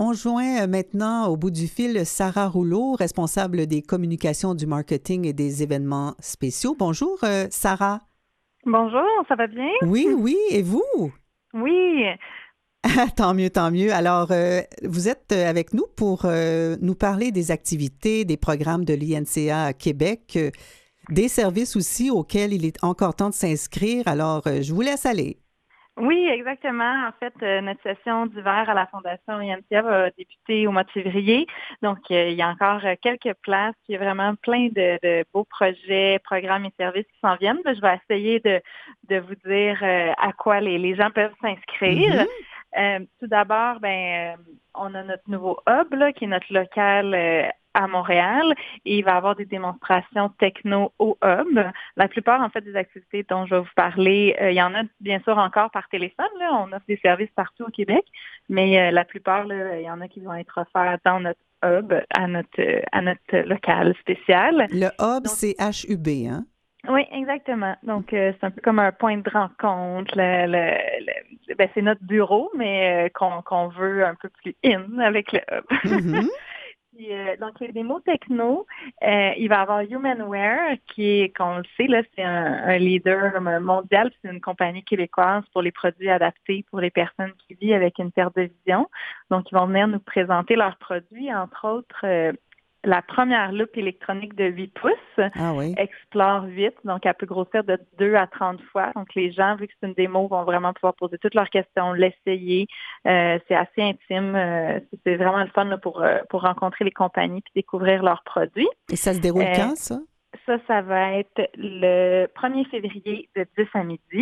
On joint maintenant au bout du fil Sarah Rouleau, responsable des communications, du marketing et des événements spéciaux. Bonjour, Sarah. Bonjour, ça va bien? Oui, oui, et vous? Oui, Tant mieux, tant mieux. Alors, vous êtes avec nous pour nous parler des activités, des programmes de l'INCA à Québec, des services aussi auxquels il est encore temps de s'inscrire. Alors, je vous laisse aller. oui, exactement. En fait, notre session d'hiver à la Fondation INCA va débuter au mois de février. Donc, il y a encore quelques places. Il y a vraiment plein de beaux projets, programmes et services qui s'en viennent. Je vais essayer de vous dire à quoi les gens peuvent s'inscrire. Mhm. Tout d'abord, on a notre nouveau hub, là, qui est notre local à Montréal, et il va y avoir des démonstrations techno au hub. La plupart, en fait, des activités dont je vais vous parler, il y en a bien sûr encore par téléphone, là. On offre des services partout au Québec, mais la plupart, là, il y en a qui vont être offerts dans notre hub, à notre local spécial. Le hub, Donc, c'est HUB, hein? oui, exactement. Donc, c'est un peu comme un point de rencontre. C'est notre bureau, mais qu'on veut un peu plus in avec le hub. Mhm. Puis, donc, les démos techno, il va y avoir Humanware, qui est, comme on le sait, là, c'est un leader mondial. C'est une compagnie québécoise pour les produits adaptés pour les personnes qui vivent avec une perte de vision. Donc, ils vont venir nous présenter leurs produits, entre autres, la première loupe électronique de 8 pouces, Ah oui. Explore 8, donc elle peut grossir de 2 à 30 fois. Donc les gens, vu que c'est une démo, vont vraiment pouvoir poser toutes leurs questions, l'essayer. C'est assez intime. C'est vraiment le fun là, pour rencontrer les compagnies puis découvrir leurs produits. Et ça se déroule Euh, quand, ça? ça va être le 1er février de 10 à midi.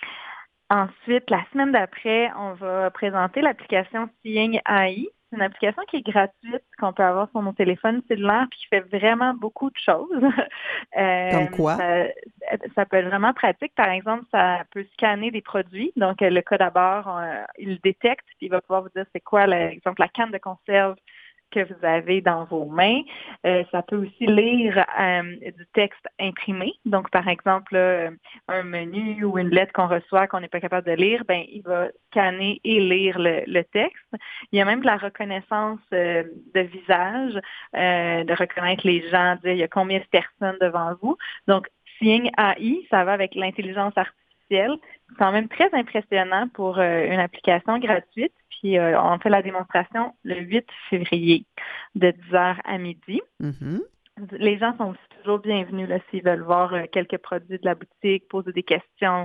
Ensuite, la semaine d'après, on va présenter l'application Seeing AI. C'est une application qui est gratuite, qu'on peut avoir sur nos téléphones cellulaires, puis qui fait vraiment beaucoup de choses. Comme quoi? Ça peut être vraiment pratique. Par exemple, ça peut scanner des produits. Donc, le code à bord, il le détecte, puis il va pouvoir vous dire c'est quoi, par exemple, la canne de conserve que vous avez dans vos mains. Ça peut aussi lire du texte imprimé. Donc, par exemple, un menu ou une lettre qu'on reçoit qu'on n'est pas capable de lire, ben il va scanner et lire le texte. Il y a même de la reconnaissance de visage, de reconnaître les gens, dire il y a combien de personnes devant vous. Donc, Seeing AI, ça va avec l'intelligence artificielle. C'est quand même très impressionnant pour une application gratuite. Puis on fait la démonstration le 8 février de 10 heures à midi. Mhm. Les gens sont aussi toujours bienvenus là, s'ils veulent voir quelques produits de la boutique, poser des questions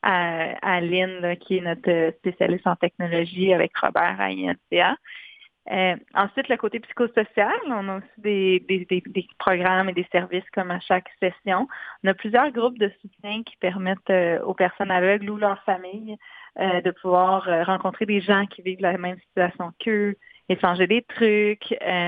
à Lynn, là, qui est notre spécialiste en technologie avec Robert à INCA. Ensuite, le côté psychosocial, on a aussi des programmes et des services comme à chaque session. On a plusieurs groupes de soutien qui permettent aux personnes aveugles ou leurs familles de pouvoir rencontrer des gens qui vivent la même situation qu'eux, échanger des trucs,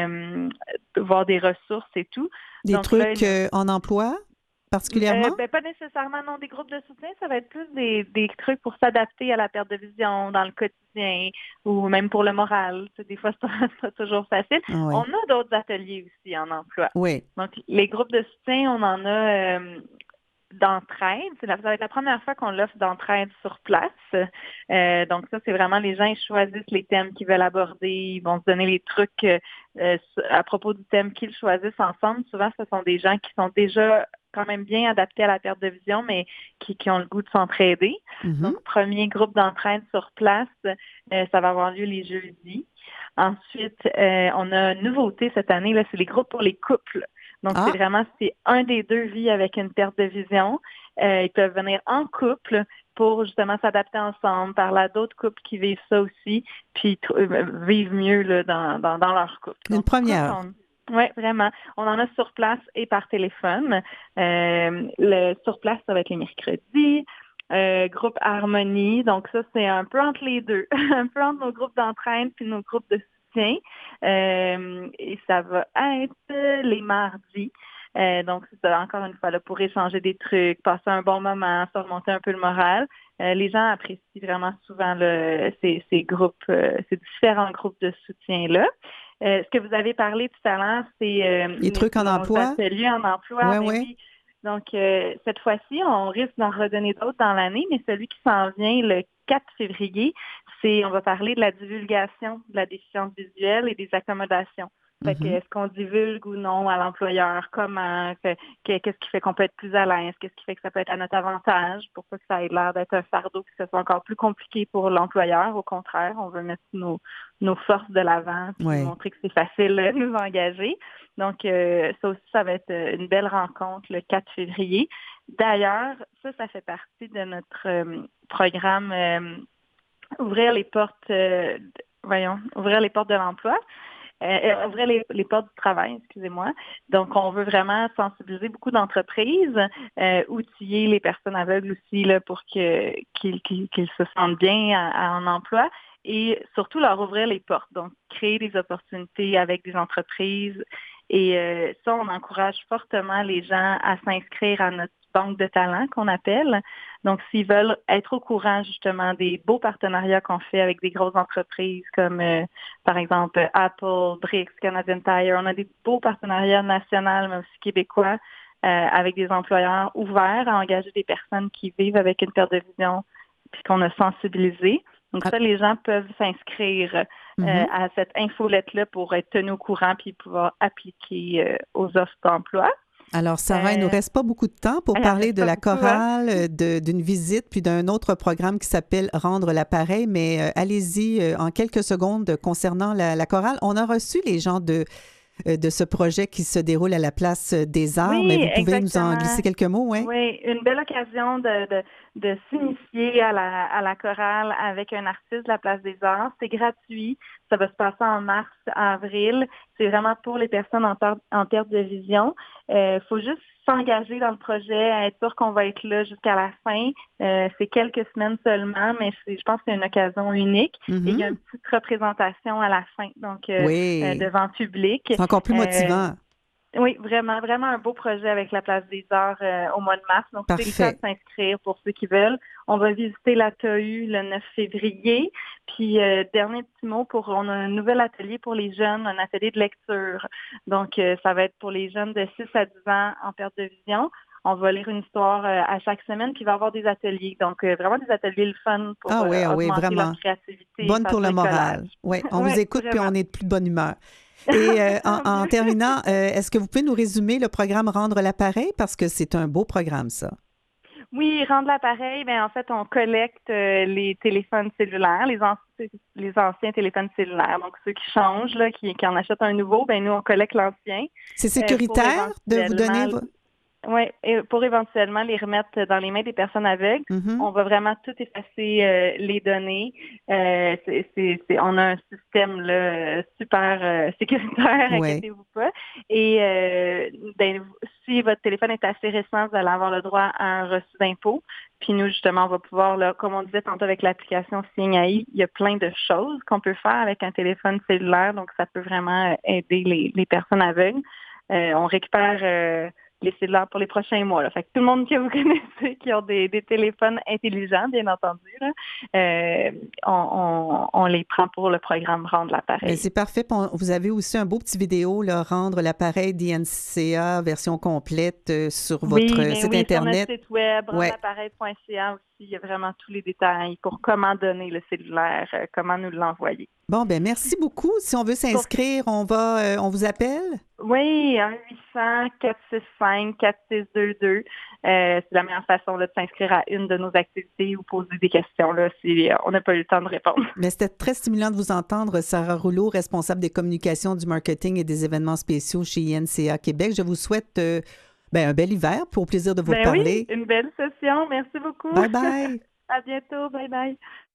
voir des ressources et tout. Des Donc là, trucs en emploi, particulièrement? pas nécessairement, non, des groupes de soutien, ça va être plus des trucs pour s'adapter à la perte de vision dans le quotidien ou même pour le moral. Tu sais, des fois, c'est pas, c'est pas toujours facile. Ah On oui. a d'autres ateliers aussi en emploi. Oui. Donc, les groupes de soutien, on en a d'entraide. Ça va être la première fois qu'on l'offre d'entraide sur place. Donc ça, c'est vraiment les gens, ils choisissent les thèmes qu'ils veulent aborder. Ils vont se donner les trucs à propos du thème qu'ils choisissent ensemble. Souvent, ce sont des gens qui sont déjà quand même bien adaptés à la perte de vision, mais qui ont le goût de s'entraider. Mhm. Donc, premier groupe d'entraide sur place, ça va avoir lieu les jeudis. Ensuite, on a une nouveauté cette année, là, c'est les groupes pour les couples. Donc, c'est Ah, vraiment si un des deux vit avec une perte de vision, ils peuvent venir en couple pour justement s'adapter ensemble, parler à d'autres couples qui vivent ça aussi, puis vivre mieux là, dans leur couple. une Donc, première. oui, vraiment. On en a sur place et par téléphone. Sur place, ça va être les mercredis. Groupe Harmonie, donc ça, c'est un peu entre les deux, un peu entre nos groupes d'entraîne puis nos groupes de soutien. Et ça va être les mardis. Donc, c'est ça, encore une fois, là, pour échanger des trucs, passer un bon moment, se remonter un peu le moral. Les gens apprécient vraiment souvent ces groupes, ces différents groupes de soutien-là. Ce que vous avez parlé tout à l'heure, c'est Les trucs en nos emploi? ateliers en emploi. Oui, Ben oui. oui. Donc, cette fois-ci, on risque d'en redonner d'autres dans l'année, mais celui qui s'en vient le 4 février, on va parler de la divulgation de la déficience visuelle et des accommodations. Fait que est-ce qu'on divulgue ou non à l'employeur, comment, qu'est-ce qui fait qu'on peut être plus à l'aise, qu'est-ce qui fait que ça peut être à notre avantage pour pas que ça ait l'air d'être un fardeau puis que ce soit encore plus compliqué pour l'employeur. Au contraire, on veut mettre nos forces de l'avant puis montrer que c'est facile de nous engager. Donc, ça aussi, ça va être une belle rencontre le 4 février. D'ailleurs, ça fait partie de notre programme ouvrir les portes de l'emploi. Ouvrir les portes du travail, excusez-moi. Donc, on veut vraiment sensibiliser beaucoup d'entreprises, outiller les personnes aveugles aussi là, pour qu'ils se sentent bien en emploi et surtout leur ouvrir les portes. Donc, créer des opportunités avec des entreprises. Et ça, on encourage fortement les gens à s'inscrire à notre banque de talent qu'on appelle. Donc, s'ils veulent être au courant justement des beaux partenariats qu'on fait avec des grosses entreprises comme par exemple Apple, Brix, Canadian Tire, on a des beaux partenariats nationaux, mais aussi québécois, avec des employeurs ouverts à engager des personnes qui vivent avec une perte de vision puis qu'on a sensibilisé. Donc ça, les gens peuvent s'inscrire à cette infolette-là pour être tenus au courant puis pouvoir appliquer aux offres d'emploi. Alors, Sarah, il ne nous reste pas beaucoup de temps pour parler de la chorale, d'une visite, puis d'un autre programme qui s'appelle Rendre l'appareil, mais allez-y en quelques secondes concernant la chorale. On a reçu les gens de ce projet qui se déroule à la Place des Arts, mais vous pouvez nous en glisser quelques mots, oui? Oui, une belle occasion de s'initier à la chorale avec un artiste de la Place des Arts. C'est gratuit. Ça va se passer en mars, avril. C'est vraiment pour les personnes en perte de vision. Faut juste s'engager dans le projet, être sûr qu'on va être là jusqu'à la fin. C'est quelques semaines seulement, mais je pense que c'est une occasion unique. Et il y a une petite représentation à la fin, donc devant le public. C'est encore plus motivant. Oui, vraiment, vraiment un beau projet avec la Place des Arts au mois de mars. Donc, c'est le temps de s'inscrire pour ceux qui veulent. On va visiter la TAU le 9 février. Puis, dernier petit mot, on a un nouvel atelier pour les jeunes, un atelier de lecture. Donc, ça va être pour les jeunes de 6 à 10 ans en perte de vision. On va lire une histoire à chaque semaine, puis il va y avoir des ateliers. Donc, vraiment des ateliers le fun pour augmenter leur créativité. Bonne pour le moral. Oui, on vous écoute, vraiment. Puis on est de plus bonne humeur. Et en terminant, est-ce que vous pouvez nous résumer le programme Rendre l'appareil? Parce que c'est un beau programme, ça. Oui, Rendre l'appareil, en fait, on collecte les téléphones cellulaires, les anciens téléphones cellulaires. Donc, ceux qui changent, là, qui en achètent un nouveau, nous, on collecte l'ancien. C'est sécuritaire de vous donner... Oui, et pour éventuellement les remettre dans les mains des personnes aveugles, on va vraiment tout effacer les données. On a un système là, super sécuritaire, inquiétez-vous pas. Et si votre téléphone est assez récent, vous allez avoir le droit à un reçu d'impôt. Puis nous, justement, on va pouvoir, là, comme on disait tantôt avec l'application Signe AI, il y a plein de choses qu'on peut faire avec un téléphone cellulaire, donc ça peut vraiment aider les personnes aveugles. On récupère... les cellulaires pour les prochains mois. Là. Fait que tout le monde que vous connaissez qui ont des téléphones intelligents, bien entendu, là, on les prend pour le programme Rendre l'appareil. C'est parfait. Vous avez aussi un beau petit vidéo, là, Rendre l'appareil d'INCA, version complète sur votre site Internet. Sur notre site web, rendreLappareil.ca aussi, il y a vraiment tous les détails pour comment donner le cellulaire, comment nous l'envoyer. Bon, merci beaucoup. Si on veut s'inscrire, on vous appelle? Oui, 1-800-465-4622. C'est la meilleure façon là, de s'inscrire à une de nos activités ou poser des questions là, si on n'a pas eu le temps de répondre. Mais c'était très stimulant de vous entendre, Sarah Rouleau, responsable des communications, du marketing et des événements spéciaux chez INCA Québec. Je vous souhaite un bel hiver, pour au plaisir de vous parler. Oui, une belle session. Merci beaucoup. Bye bye. À bientôt. Bye bye.